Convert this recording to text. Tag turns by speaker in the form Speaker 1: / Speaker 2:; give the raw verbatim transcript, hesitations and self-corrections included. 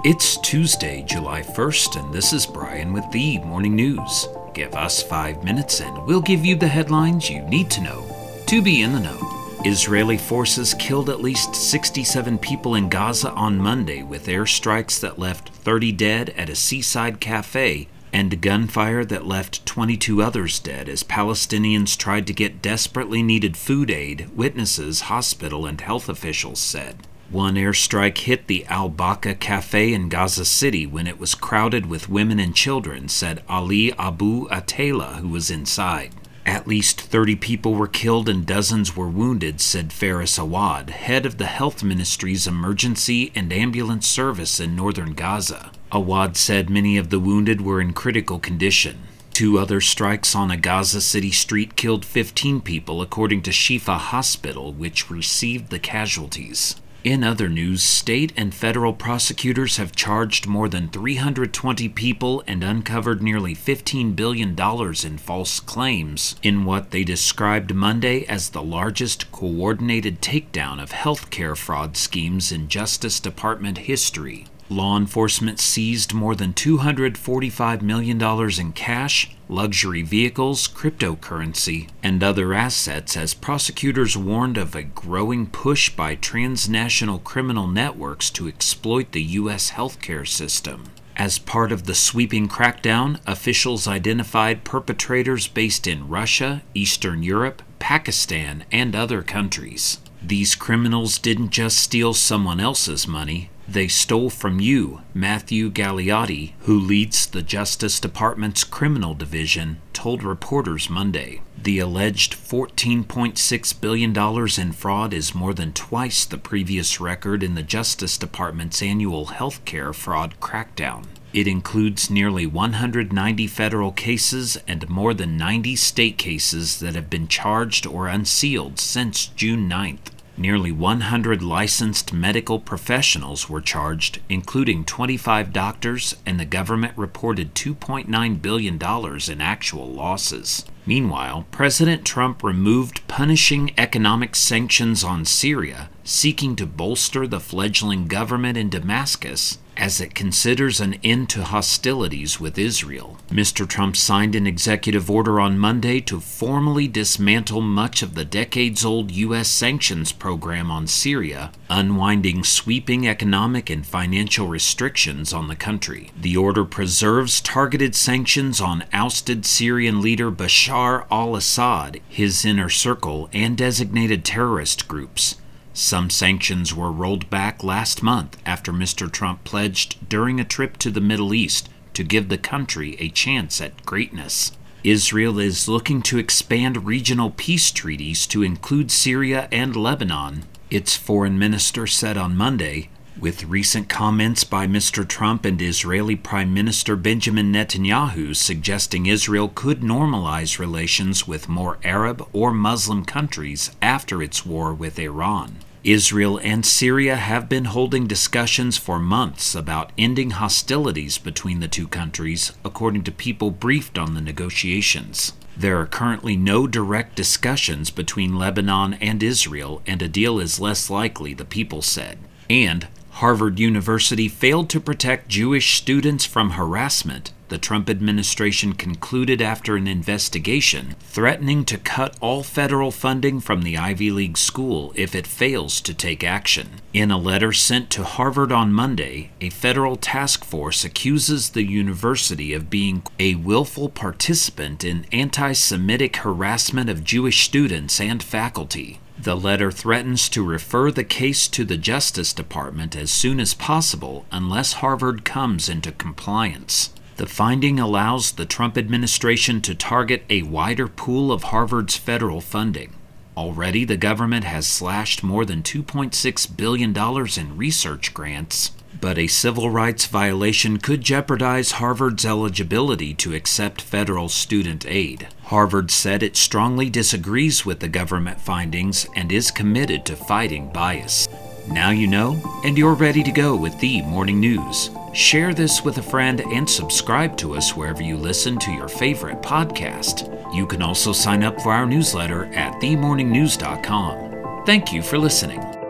Speaker 1: It's Tuesday, July first, and this is Brian with the Morning News. Give us five minutes and we'll give you the headlines you need to know to be in the know. Israeli forces killed at least sixty-seven people in Gaza on Monday with airstrikes that left thirty dead at a seaside cafe and gunfire that left twenty-two others dead as Palestinians tried to get desperately needed food aid, witnesses, hospital, and health officials said. One airstrike hit the Al-Baqa Cafe in Gaza City when it was crowded with women and children, said Ali Abu Atela, who was inside. At least thirty people were killed and dozens were wounded, said Faris Awad, head of the Health Ministry's Emergency and Ambulance Service in northern Gaza. Awad said many of the wounded were in critical condition. Two other strikes on a Gaza City street killed fifteen people, according to Shifa Hospital, which received the casualties. In other news, state and federal prosecutors have charged more than three hundred twenty people and uncovered nearly fifteen billion dollars in false claims in what they described Monday as the largest coordinated takedown of healthcare fraud schemes in Justice Department history. Law enforcement seized more than two hundred forty-five million dollars in cash, luxury vehicles, cryptocurrency, and other assets as prosecutors warned of a growing push by transnational criminal networks to exploit the U S healthcare system. As part of the sweeping crackdown, officials identified perpetrators based in Russia, Eastern Europe, Pakistan, and other countries. These criminals didn't just steal someone else's money. They stole from you, Matthew Galliotti, who leads the Justice Department's criminal division, told reporters Monday. The alleged fourteen point six billion dollars in fraud is more than twice the previous record in the Justice Department's annual healthcare fraud crackdown. It includes nearly one hundred ninety federal cases and more than ninety state cases that have been charged or unsealed since June ninth. Nearly one hundred licensed medical professionals were charged, including twenty-five doctors, and the government reported two point nine billion dollars in actual losses. Meanwhile, President Trump removed punishing economic sanctions on Syria, seeking to bolster the fledgling government in Damascus as it considers an end to hostilities with Israel. Mister Trump signed an executive order on Monday to formally dismantle much of the decades-old U S sanctions program on Syria, unwinding sweeping economic and financial restrictions on the country. The order preserves targeted sanctions on ousted Syrian leader Bashar al-Assad, his inner circle, and designated terrorist groups. Some sanctions were rolled back last month after Mister Trump pledged during a trip to the Middle East to give the country a chance at greatness. Israel is looking to expand regional peace treaties to include Syria and Lebanon, its foreign minister said on Monday, with recent comments by Mister Trump and Israeli Prime Minister Benjamin Netanyahu suggesting Israel could normalize relations with more Arab or Muslim countries after its war with Iran. Israel and Syria have been holding discussions for months about ending hostilities between the two countries, according to people briefed on the negotiations. There are currently no direct discussions between Lebanon and Israel, and a deal is less likely, the people said. And Harvard University failed to protect Jewish students from harassment, the Trump administration concluded after an investigation, threatening to cut all federal funding from the Ivy League school if it fails to take action. In a letter sent to Harvard on Monday, a federal task force accuses the university of being a willful participant in anti-Semitic harassment of Jewish students and faculty. The letter threatens to refer the case to the Justice Department as soon as possible unless Harvard comes into compliance. The finding allows the Trump administration to target a wider pool of Harvard's federal funding. Already, the government has slashed more than two point six billion dollars in research grants, but a civil rights violation could jeopardize Harvard's eligibility to accept federal student aid. Harvard said it strongly disagrees with the government findings and is committed to fighting bias. Now you know, and you're ready to go with the Morning News. Share this with a friend and subscribe to us wherever you listen to your favorite podcast. You can also sign up for our newsletter at the morning news dot com. Thank you for listening.